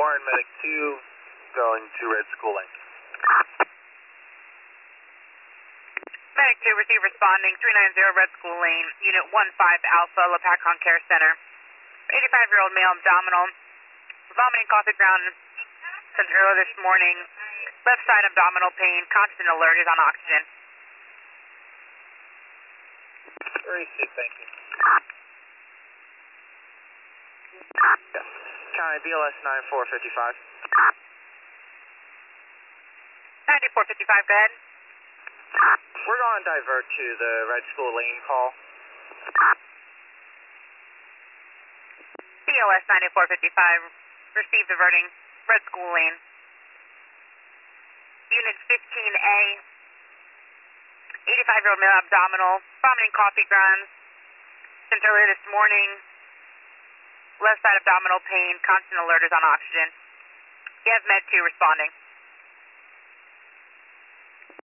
Warren, Medic 2, going to Red School Lane. Medic 2, receive responding, 390 Red School Lane, Unit 15 Alpha, Lepacon Care Center. 85-year-old male abdominal, vomiting coffee ground since earlier this morning, left side abdominal pain, constant alert, is on oxygen. Receive, thank you. County BLS 9455. 9455, go ahead. We're going to divert to the Red School Lane call. BLS 9455, receive diverting, Red School Lane. Unit 15A, 85-year-old male abdominal, vomiting coffee grounds since earlier this morning, left side abdominal pain, constant alert, is on oxygen. You have Med 2 responding.